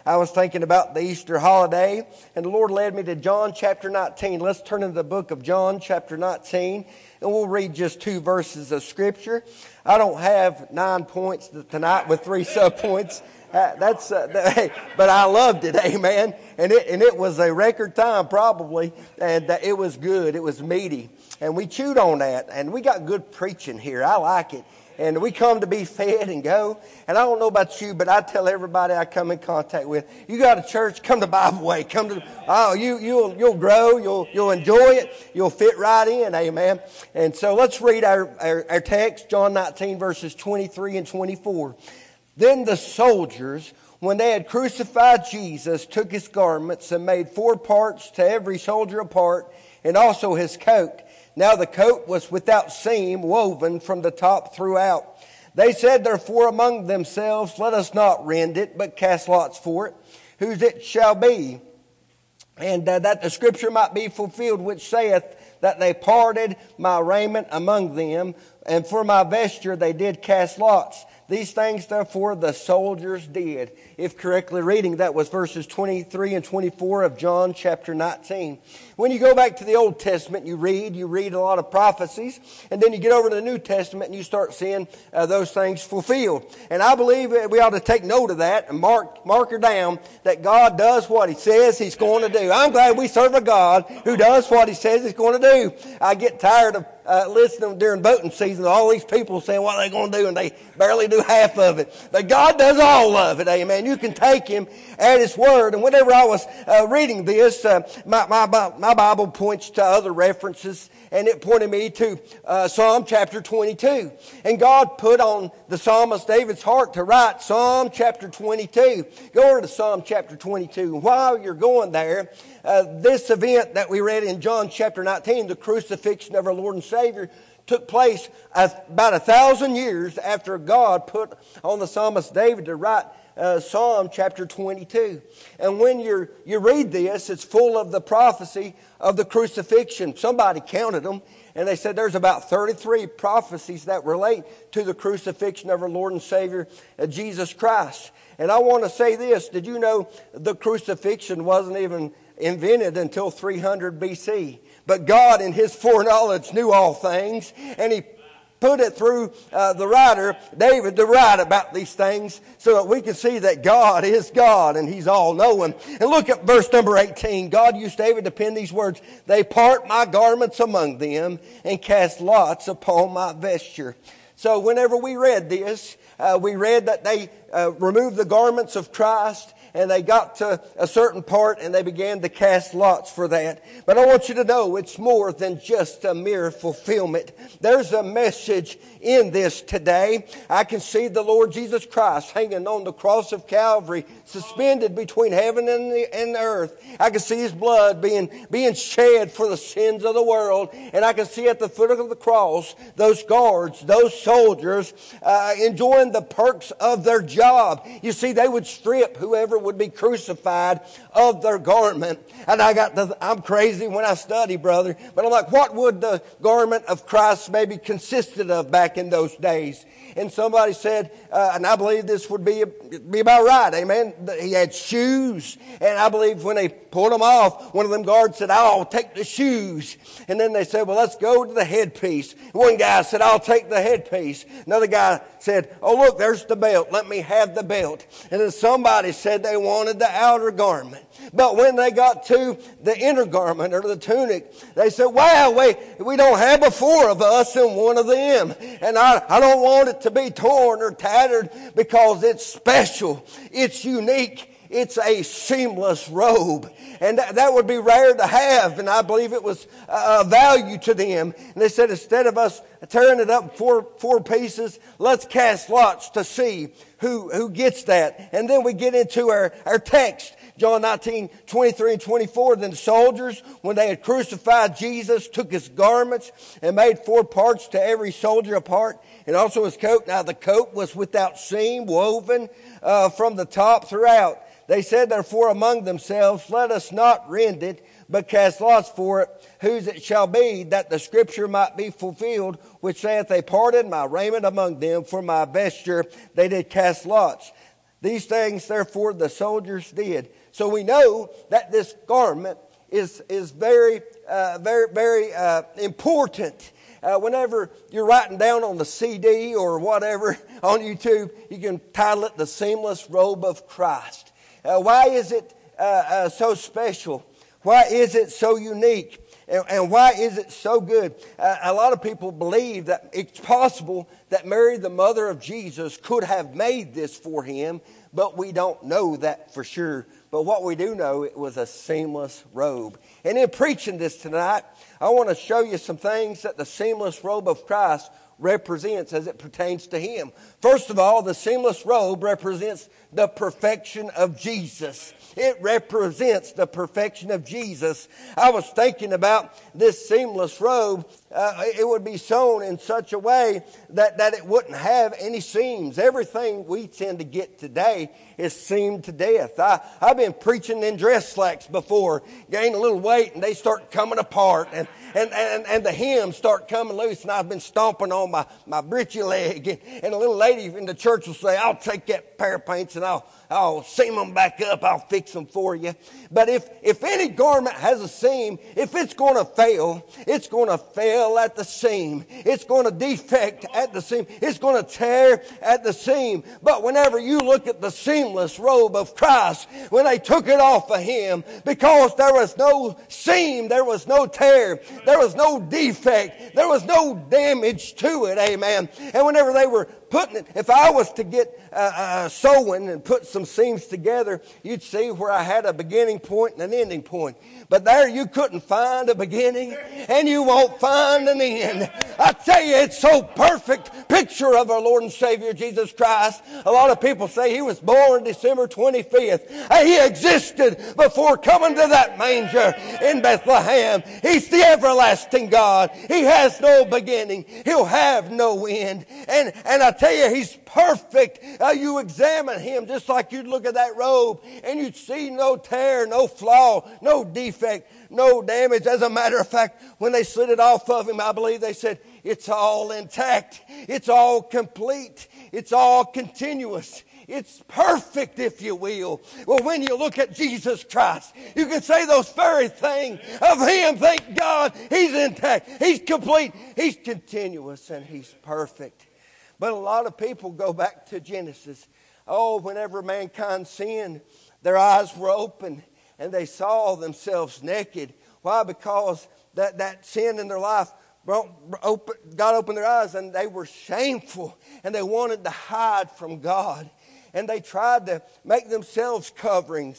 I was thinking about the Easter holiday, and the Lord led me to John chapter 19. Let's turn into the book of John chapter 19, and we'll read just 2 verses of Scripture. I don't have 9 points tonight with 3 subpoints. But I loved it, amen. And it was a record time probably, and it was good. It was meaty, and we chewed on that, and we got good preaching here. I like it. And we come to be fed and go. And I don't know about you, but I tell everybody I come in contact with, you got a church, come to Bible Way. Come to, you'll grow, you'll enjoy it, you'll fit right in, amen. And so let's read our text, John 19 verses 23 and 24. Then the soldiers, when they had crucified Jesus, took his garments and made 4 parts, to every soldier a part, and also his coat. Now the coat was without seam, woven from the top throughout. They said therefore among themselves, let us not rend it, but cast lots for it, whose it shall be. And that the scripture might be fulfilled, which saith, that they parted my raiment among them, and for my vesture they did cast lots. These things, therefore, the soldiers did. If correctly reading, that was verses 23 and 24 of John chapter 19. When you go back to the Old Testament, you read a lot of prophecies, and then you get over to the New Testament and you start seeing those things fulfilled. And I believe we ought to take note of that and mark her down that God does what He says He's going to do. I'm glad we serve a God who does what He says He's going to do. I get tired of listening during boating season to all these people saying what they're going to do, and they barely do half of it. But God does all of it, amen. You can take Him at His word. And whenever I was reading this, my Bible points to other references, and it pointed me to Psalm chapter 22. And God put on the psalmist David's heart to write Psalm chapter 22. Go over to Psalm chapter 22. And while you're going there, this event that we read in John chapter 19, the crucifixion of our Lord and Savior, took place about 1,000 years after God put on the psalmist David to write Psalm chapter 22. And when you read this, it's full of the prophecy of the crucifixion. Somebody counted them, and they said there's about 33 prophecies that relate to the crucifixion of our Lord and Savior, Jesus Christ. And I want to say this. Did you know the crucifixion wasn't even invented until 300 BC? But God in His foreknowledge knew all things, and He put it through the writer, David, to write about these things so that we can see that God is God and He's all-knowing. And look at verse number 18. God used David to pen these words, they part my garments among them and cast lots upon my vesture. So whenever we read this, we read that they removed the garments of Christ, and they got to a certain part and they began to cast lots for that. But I want you to know it's more than just a mere fulfillment. There's a message in this today. I can see the Lord Jesus Christ hanging on the cross of Calvary, suspended between heaven and the earth. I can see His blood being shed for the sins of the world. And I can see at the foot of the cross those guards, those soldiers enjoying the perks of their job. You see, they would strip whoever would be crucified of their garment. And I'm crazy when I study, brother, but I'm like, what would the garment of Christ maybe consisted of back in those days? And somebody said, and I believe this would be about right, amen. He had shoes, and I believe when they pulled them off, one of them guards said, I'll take the shoes. And then they said, well, let's go to the headpiece. One guy said, I'll take the headpiece. Another guy said, oh, look, there's the belt. Let me have the belt. And then somebody said they wanted the outer garment. But when they got to the inner garment or the tunic, they said, wow, we don't have a 4 of us and one of them. And I don't want it to be torn or tattered because it's special. It's unique. It's a seamless robe. And that would be rare to have. And I believe it was a value to them. And they said, instead of us tearing it up four pieces, let's cast lots to see who gets that. And then we get into our text. John 19, 23 and 24. Then the soldiers, when they had crucified Jesus, took His garments and made 4 parts, to every soldier a part, and also His coat. Now the coat was without seam, woven from the top throughout. They said therefore among themselves, let us not rend it, but cast lots for it, whose it shall be, that the scripture might be fulfilled, which saith, they parted my raiment among them, for my vesture they did cast lots. These things, therefore, the soldiers did. So we know that this garment is very important. Whenever you're writing down on the CD or whatever on YouTube, you can title it The Seamless Robe of Christ. Why is it so special? Why is it so unique? And why is it so good? A lot of people believe that it's possible that Mary, the mother of Jesus, could have made this for him, but we don't know that for sure. But what we do know, it was a seamless robe. And in preaching this tonight, I want to show you some things that the seamless robe of Christ represents as it pertains to him. First of all, the seamless robe represents the perfection of Jesus. It represents the perfection of Jesus. I was thinking about this seamless robe. It would be sewn in such a way that it wouldn't have any seams. Everything we tend to get today is seamed to death. I've been preaching in dress slacks before, gain a little weight, and they start coming apart, and the hems start coming loose, and I've been stomping on my britchy leg, and a little lady in the church will say, I'll take that pair of pants and I'll seam them back up. I'll fix them for you. But if any garment has a seam, if it's going to fail, it's going to fail at the seam. It's going to defect at the seam. It's going to tear at the seam. But whenever you look at the seamless robe of Christ, when they took it off of him, because there was no seam, there was no tear, there was no defect, there was no damage to it, amen. And whenever they were putting it, if I was to get sewing and put some seams together, you'd see where I had a beginning point and an ending point. But there you couldn't find a beginning and you won't find an end. I tell you, it's so perfect picture of our Lord and Savior Jesus Christ. A lot of people say he was born December 25th. He existed before coming to that manger in Bethlehem. He's the everlasting God. He has no beginning. He'll have no end. And I tell you, he's perfect. You examine him just like you'd look at that robe and you'd see no tear, no flaw, no defect, no damage. As a matter of fact, when they slid it off of him, I believe they said, it's all intact. It's all complete. It's all continuous. It's perfect, if you will. Well, when you look at Jesus Christ, you can say those very things of him. Thank God, he's intact. He's complete. He's continuous and he's perfect. But a lot of people go back to Genesis. Oh, whenever mankind sinned, their eyes were open and they saw themselves naked. Why? Because that sin in their life God opened their eyes and they were shameful and they wanted to hide from God. And they tried to make themselves coverings.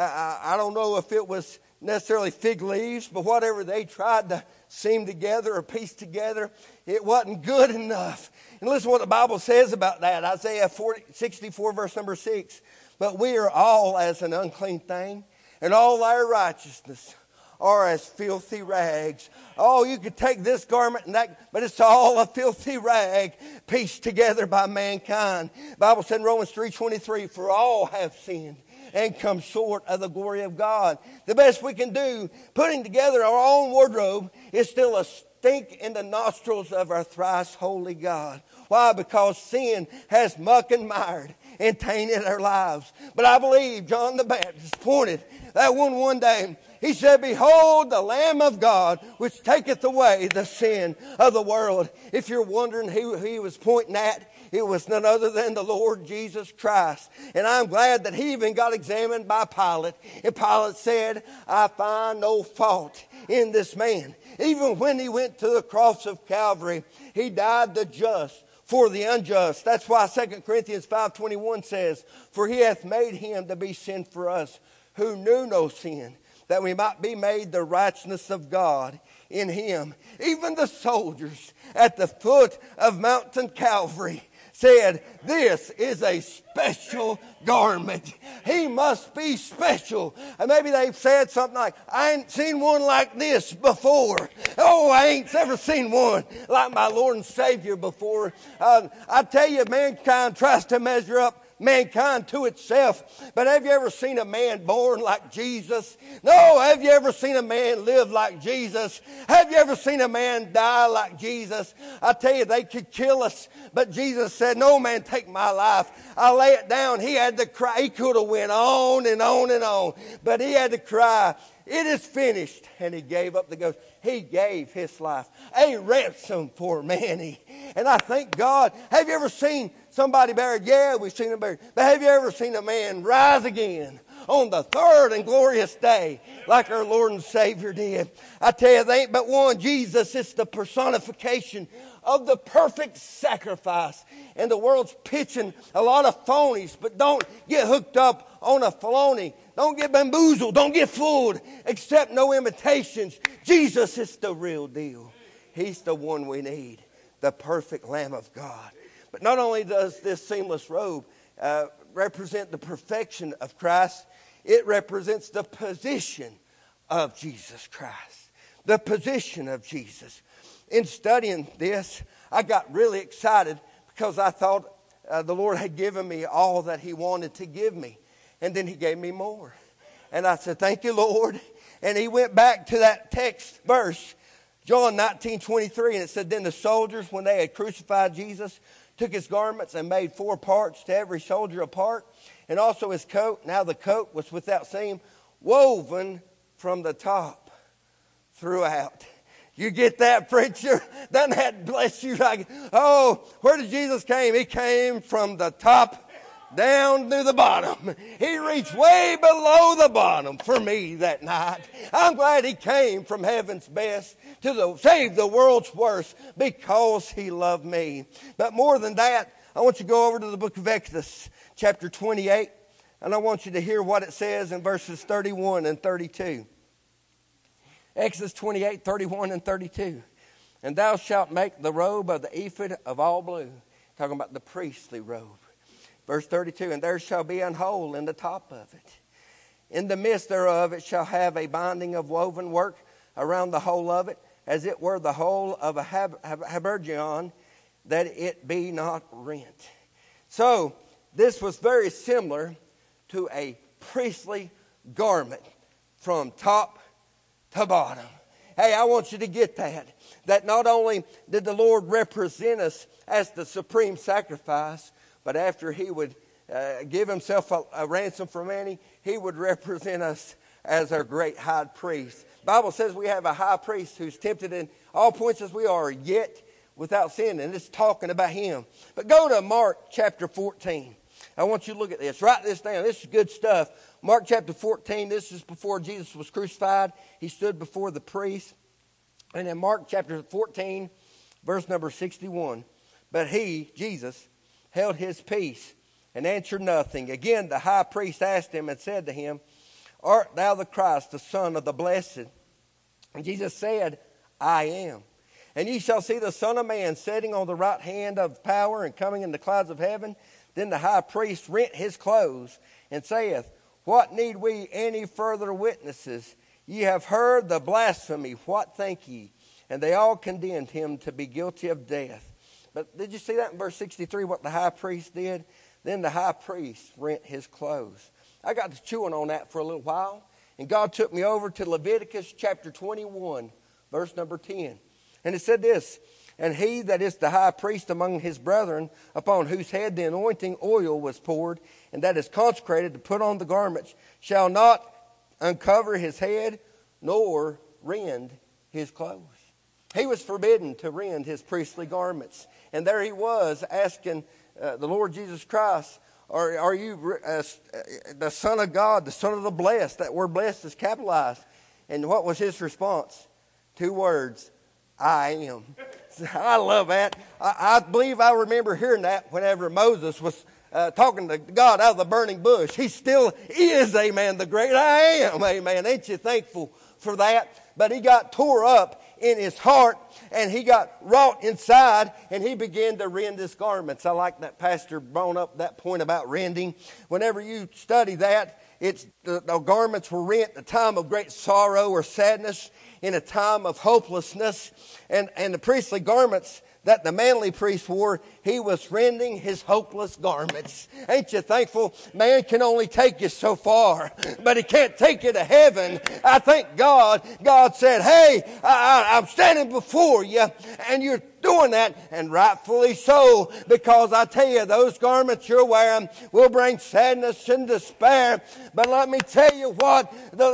I don't know if it was necessarily fig leaves, but whatever they tried to seam together or piece together, it wasn't good enough. And listen to what the Bible says about that. Isaiah 64 verse number 6. But we are all as an unclean thing, and all our righteousness are as filthy rags. Oh, you could take this garment and that, but it's all a filthy rag pieced together by mankind. The Bible said in Romans 3:23, for all have sinned and come short of the glory of God. The best we can do, putting together our own wardrobe, is still a stink in the nostrils of our thrice holy God. Why? Because sin has muck and mired and tainted our lives. But I believe John the Baptist pointed that one day. He said, behold the Lamb of God, which taketh away the sin of the world. If you're wondering who he was pointing at, it was none other than the Lord Jesus Christ. And I'm glad that he even got examined by Pilate. And Pilate said, I find no fault in this man. Even when he went to the cross of Calvary, he died the just for the unjust. That's why 2 Corinthians 5:21 says, for he hath made him to be sin for us, who knew no sin, that we might be made the righteousness of God in him. Even the soldiers at the foot of Mountain Calvary said, this is a special garment. He must be special. And maybe they've said something like, I ain't seen one like this before. Oh, I ain't ever seen one like my Lord and Savior before. I tell you, mankind tries to measure up mankind to itself. But have you ever seen a man born like Jesus? No. Have you ever seen a man live like Jesus? Have you ever seen a man die like Jesus? I tell you, they could kill us. But Jesus said, no man take my life. I lay it down. He had to cry. He could have went on and on and on. But he had to cry, it is finished. And he gave up the ghost. He gave his life a ransom for many. And I thank God. Have you ever seen somebody buried? Yeah, we've seen them buried. But have you ever seen a man rise again on the third and glorious day like our Lord and Savior did? I tell you, there ain't but one. Jesus is the personification of the perfect sacrifice. And the world's pitching a lot of phonies, but don't get hooked up on a phony. Don't get bamboozled. Don't get fooled. Accept no imitations. Jesus is the real deal. He's the one we need, the perfect Lamb of God. But not only does this seamless robe represent the perfection of Christ, it represents the position of Jesus Christ. The position of Jesus. In studying this, I got really excited because I thought the Lord had given me all that He wanted to give me. And then He gave me more. And I said, thank you, Lord. And He went back to that text verse, John 19:23, and it said, then the soldiers, when they had crucified Jesus, took His garments and made 4 parts, to every soldier a part, and also His coat. Now the coat was without seam, woven from the top throughout. You get that, preacher? Doesn't that bless you? Like, oh, where did Jesus came? He came from the top down to the bottom. He reached way below the bottom for me that night. I'm glad He came from heaven's best to save the world's worst because He loved me. But more than that, I want you to go over to the book of Exodus, chapter 28, and I want you to hear what it says in verses 31 and 32. Exodus 28, 31 and 32. And thou shalt make the robe of the ephod of all blue. Talking about the priestly robe. Verse 32. And there shall be an hole in the top of it. In the midst thereof it shall have a binding of woven work around the whole of it, as it were the whole of a habergeon, that it be not rent. So, this was very similar to a priestly garment from top to bottom. Hey, I want you to get that. That not only did the Lord represent us as the supreme sacrifice, but after He would give Himself a ransom for many, He would represent us as our great high priest. The Bible says we have a high priest who's tempted in all points as we are, yet without sin. And it's talking about Him. But go to Mark chapter 14. I want you to look at this. Write this down. This is good stuff. Mark chapter 14, this is before Jesus was crucified. He stood before the priest. And in Mark chapter 14, verse number 61, but He, Jesus, held His peace and answered nothing. Again, the high priest asked Him and said to Him, art thou the Christ, the Son of the Blessed? And Jesus said, I am. And ye shall see the Son of Man sitting on the right hand of power and coming in the clouds of heaven. Then the high priest rent his clothes and saith, what need we any further witnesses? Ye have heard the blasphemy. What think ye? And they all condemned Him to be guilty of death. But did you see that in verse 63, what the high priest did? Then the high priest rent his clothes. I got to chewing on that for a little while. And God took me over to Leviticus chapter 21, verse number 10. And it said this, and he that is the high priest among his brethren, upon whose head the anointing oil was poured, and that is consecrated to put on the garments, shall not uncover his head, nor rend his clothes. He was forbidden to rend his priestly garments. And there he was asking the Lord Jesus Christ, are you the Son of God, the Son of the Blessed? That word blessed is capitalized. And what was his response? 2 words, I am. I love that. I believe I remember hearing that whenever Moses was talking to God out of the burning bush. He still is, amen, the great I am, amen. Ain't you thankful for that? But he got tore up in his heart, and he got wrought inside, and he began to rend his garments. I like that Pastor brought up that point about rending. Whenever you study that, it's the garments were rent in a time of great sorrow or sadness, in a time of hopelessness. And the priestly garments, that the manly priest wore, he was rending his hopeless garments. Ain't you thankful? Man can only take you so far, but he can't take you to heaven. I thank God. God said, hey, I'm standing before you, and you're doing that, and rightfully so, because I tell you, those garments you're wearing will bring sadness and despair. But let me tell you what,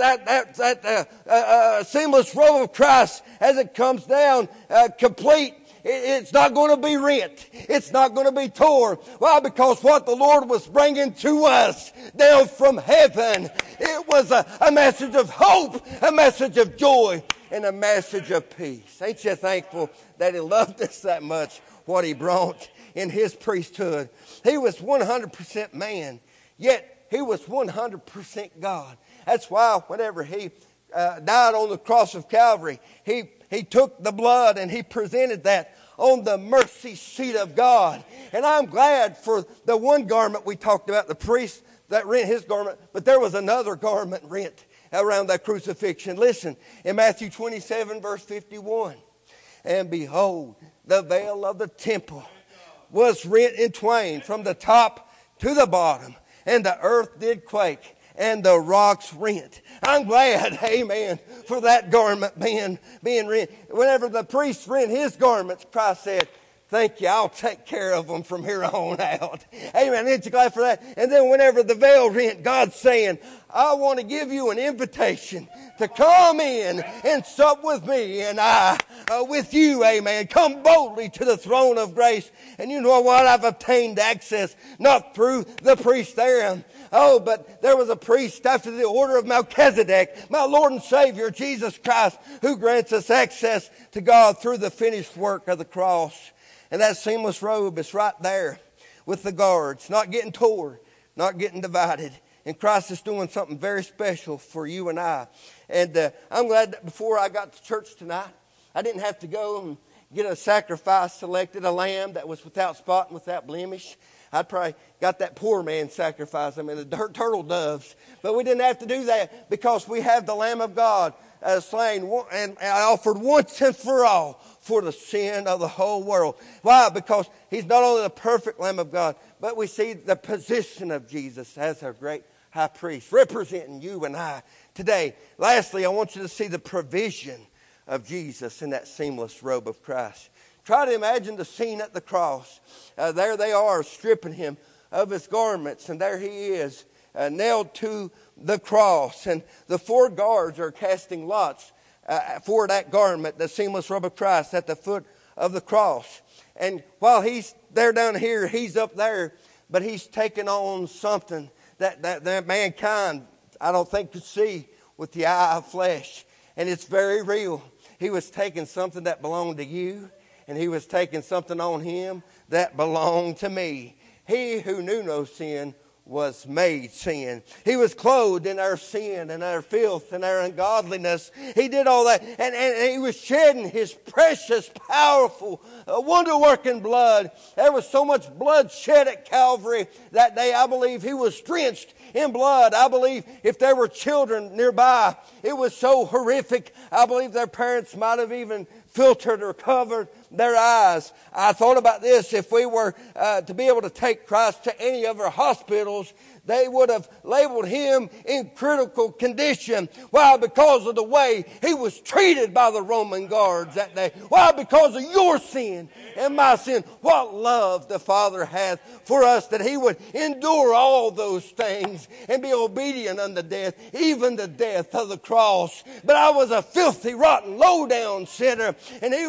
that seamless robe of Christ, as it comes down complete, it's not going to be rent. It's not going to be torn. Why? Because what the Lord was bringing to us down from heaven, it was a message of hope, a message of joy, and a message of peace. Ain't you thankful that He loved us that much, what He brought in His priesthood? He was 100% man, yet He was 100% God. That's why whenever He died on the cross of Calvary, He took the blood and He presented that on the mercy seat of God. And I'm glad for the one garment we talked about, the priest that rent his garment, but there was another garment rent around that crucifixion. Listen, in Matthew 27 verse 51, and behold, the veil of the temple was rent in twain from the top to the bottom, and the earth did quake, and the rocks rent. I'm glad, amen, for that garment being rent. Whenever the priest rent his garments, Christ said, thank you, I'll take care of them from here on out. Amen. Ain't you glad for that? And then whenever the veil rent, God's saying, I want to give you an invitation to come in and sup with me and I with you. Amen. Come boldly to the throne of grace. And you know what? I've obtained access, not through the priest there. Oh, but there was a priest after the order of Melchizedek, my Lord and Savior, Jesus Christ, who grants us access to God through the finished work of the cross. And that seamless robe is right there with the guards, not getting torn, not getting divided. And Christ is doing something very special for you and I. And I'm glad that before I got to church tonight, I didn't have to go and get a sacrifice selected, a lamb that was without spot and without blemish. I'd probably got that poor man sacrifice. I mean, the turtle doves. But we didn't have to do that because we have the Lamb of God slain and offered once and for all for the sin of the whole world. Why? Because He's not only the perfect Lamb of God, but we see the position of Jesus as our great high priest, representing you and I today. Lastly, I want you to see the provision of Jesus in that seamless robe of Christ. Try to imagine the scene at the cross. There they are stripping Him of His garments, and there He is nailed to the cross. And the four guards are casting lots for that garment, the seamless robe of Christ, at the foot of the cross. And while He's there down here, He's up there, but He's taking on something that mankind, I don't think, could see with the eye of flesh. And it's very real. He was taking something that belonged to you, and He was taking something on Him that belonged to me. He who knew no sin was made sin. He was clothed in our sin and our filth and our ungodliness. He did all that. And He was shedding His precious, powerful, wonder-working blood. There was so much blood shed at Calvary that day. I believe He was drenched in blood. I believe if there were children nearby, it was so horrific. I believe their parents might have even filtered or covered their eyes. I thought about this. If we were to be able to take Christ to any of our hospitals, they would have labeled Him in critical condition. Why? Because of the way He was treated by the Roman guards that day. Why? Because of your sin and my sin. What love the Father hath for us, that He would endure all those things and be obedient unto death, even the death of the cross. But I was a filthy, rotten, low-down sinner, and He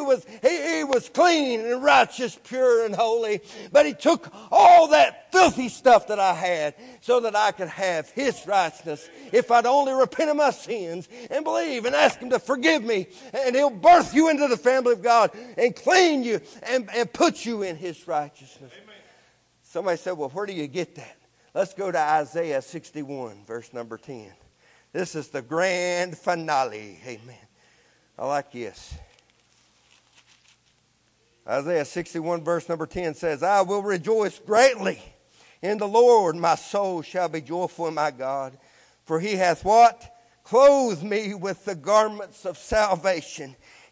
was clean and righteous, pure and holy. But He took all that filthy stuff that I had so that I could have His righteousness. If I'd only repent of my sins and believe and ask Him to forgive me, and He'll birth you into the family of God and clean you and put you in His righteousness. Amen. Somebody said, well, where do you get that? Let's go to Isaiah 61, verse number 10. This is the grand finale. Amen. I like this. Isaiah 61, verse number 10 says, I will rejoice greatly in the Lord. My soul shall be joyful in my God. For He hath what? Clothed me with the garments of salvation.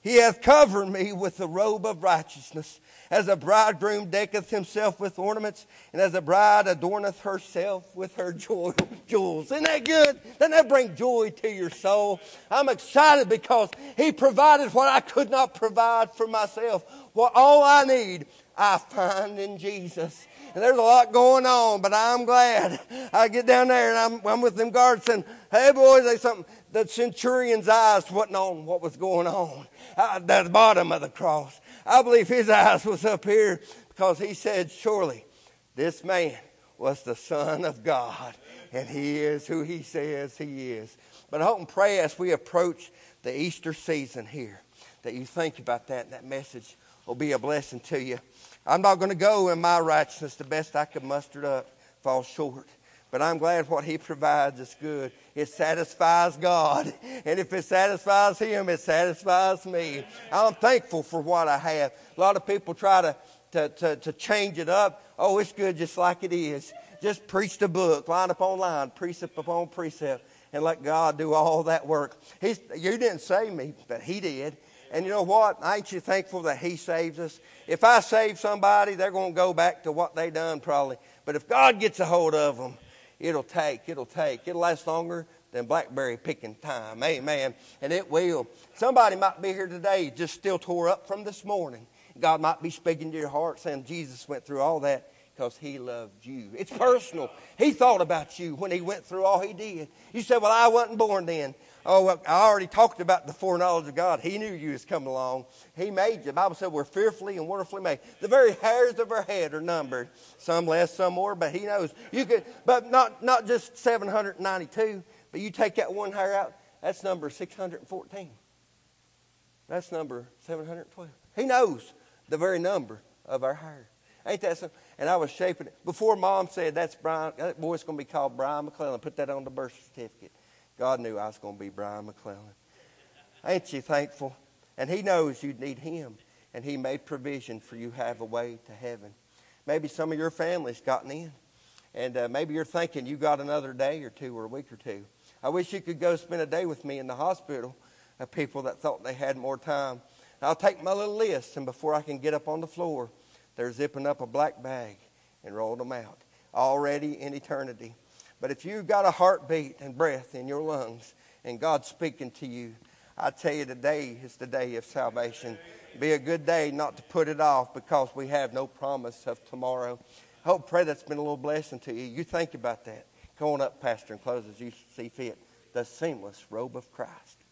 He hath covered me with the robe of righteousness, as a bridegroom decketh himself with ornaments, and as a bride adorneth herself with her jewels. Isn't that good? Doesn't that bring joy to your soul? I'm excited because He provided what I could not provide for myself. What all I need, I find in Jesus. And there's a lot going on, but I'm glad. I get down there and I'm with them guards saying, hey boys, there's something. The centurion's eyes wasn't on what was going on at the bottom of the cross. I believe his eyes was up here because he said, surely this man was the Son of God, and He is who He says He is. But I hope and pray as we approach the Easter season here that you think about that, and that message will be a blessing to you. I'm not going to go in my righteousness. The best I could muster it up falls short. But I'm glad what He provides is good. It satisfies God. And if it satisfies Him, it satisfies me. I'm thankful for what I have. A lot of people try to change it up. Oh, it's good just like it is. Just preach the book, line upon line, precept upon precept, and let God do all that work. You didn't save me, but He did. And you know what? Ain't you thankful that He saves us? If I save somebody, they're going to go back to what they done probably. But if God gets a hold of them, it'll take. It'll last longer than blackberry picking time. Amen. And it will. Somebody might be here today just still tore up from this morning. God might be speaking to your heart saying Jesus went through all that because He loved you. It's personal. He thought about you when He went through all He did. You said, well, I wasn't born then. Oh, well, I already talked about the foreknowledge of God. He knew you was coming along. He made you. The Bible said we're fearfully and wonderfully made. The very hairs of our head are numbered. Some less, some more, but He knows. You could, but not just 792, but you take that one hair out, that's number 614. That's number 712. He knows the very number of our hair. Ain't that something? And I was shaping it. Before Mom said, that boy's going to be called Brian McClellan, put that on the birth certificate. God knew I was going to be Brian McClellan. Ain't you thankful? And He knows you need Him. And He made provision for you to have a way to heaven. Maybe some of your family's gotten in. And maybe you're thinking you got another day or two or a week or two. I wish you could go spend a day with me in the hospital of people that thought they had more time. I'll take my little list, and before I can get up on the floor, they're zipping up a black bag and rolling them out. Already in eternity. But if you've got a heartbeat and breath in your lungs and God's speaking to you, I tell you today is the day of salvation. Be a good day not to put it off because we have no promise of tomorrow. I hope, pray that's been a little blessing to you. You think about that. Come on up, Pastor, and close as you see fit. The seamless robe of Christ.